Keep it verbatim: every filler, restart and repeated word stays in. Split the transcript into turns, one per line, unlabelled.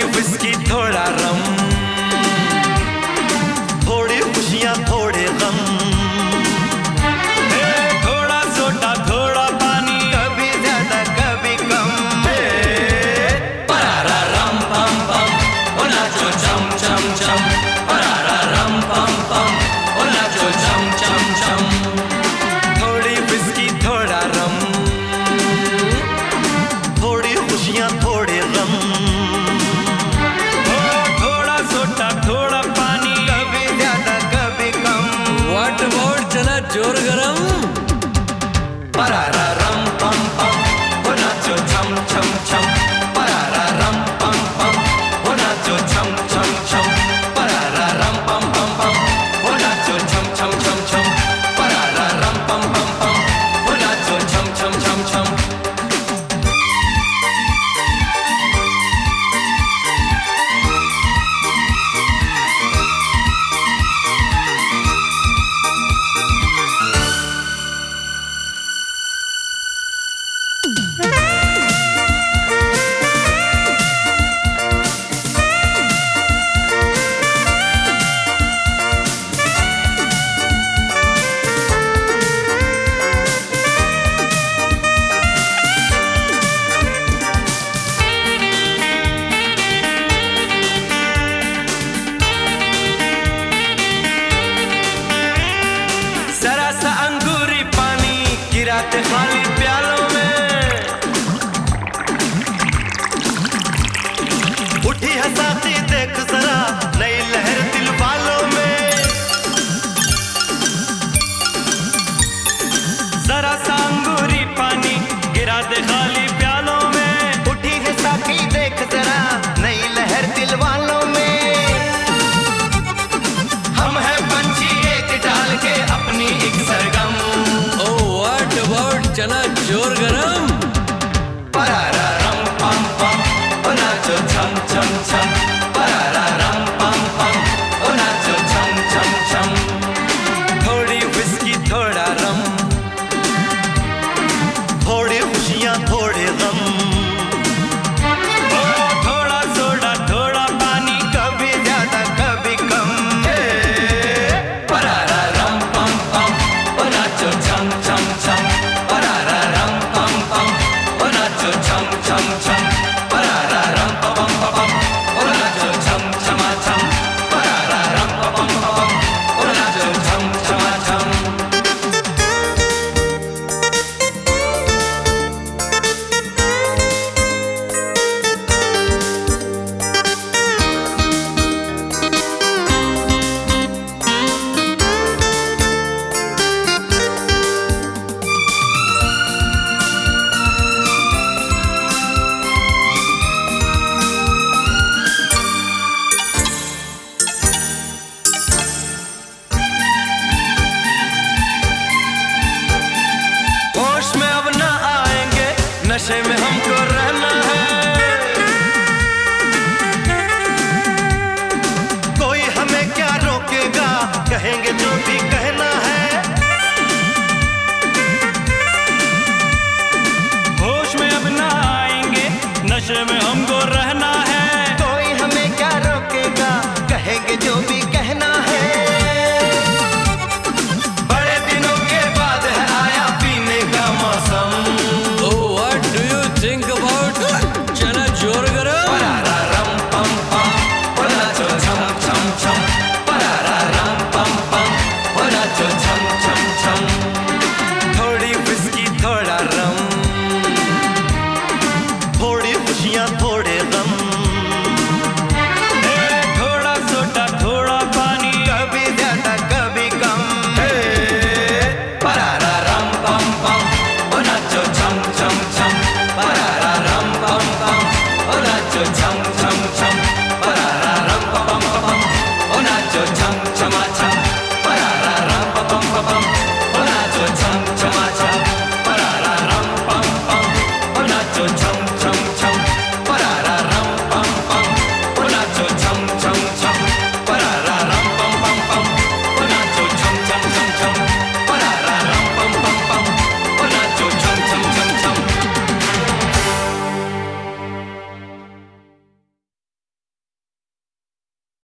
Whisky थोड़ा रम, थोड़ी खुशियां थोड़े गम, थोड़ा सोडा थोड़ा पानी, कभी ज्यादा कभी कम।
परारा रम पम पम, ओ नाचो चम चम चम। परारा रम पम पम, ओ नाचो चम चम चम।
थोड़ी विस्की थोड़ा रम, थोड़ी खुशियां थोड़े गम, थोड़ा सोडा थोड़ा पानी, कभी ज्यादा कभी कम।
व्हाट अबाउट चला जोर गरम। परारा रम पम पम, ओ नाचो चम चम चम। परारा रम पम पम, ओ नाचो चम चम चम। परारा रम पम पम पम, ओ नाचो चम चम चम चम। परारा रम पम पम पम, ओ नाचो चम चम चम चम।
जरा सा अंगूरी पानी गिराते खाली प्यालों में, उठी हंसाती देख जरा नई लहर दिल वालों में। जरा सा अंगूरी पानी गिराते खाली प्यालों में, उठी हंसाती देख जरा नई लहर दिल वालों में। हम हैं पंछी एक डाल के अपनी एक सरगम।
ओ व्हाट अबाउट चला जोर गरम। परारा रम पम पम, ओ नाचो छम छम छम। परारा रम पम पम, ओ नाचो छम छम छम।
थोड़ी विस्की थोड़ा रम, थोड़ी खुशियां थोड़े गम, थोड़ा सोडा थोड़ा पानी, कभी ज्यादा कभी कम।
परारा रम पम पम, ओ नाचो छम छम छम। परारा रम पम पम, ओ नाचो छम छम छम। परारा रम पम पम, ओ नाचो छम छमा छम। परारा रम पम पम, ओ नाचो छम छमा छम।
होश में अब ना आएंगे, नशे में हमको रहना है। कोई हमें क्या रोकेगा, कहेंगे जो भी कहना है। होश में अब ना आएंगे, नशे में हमको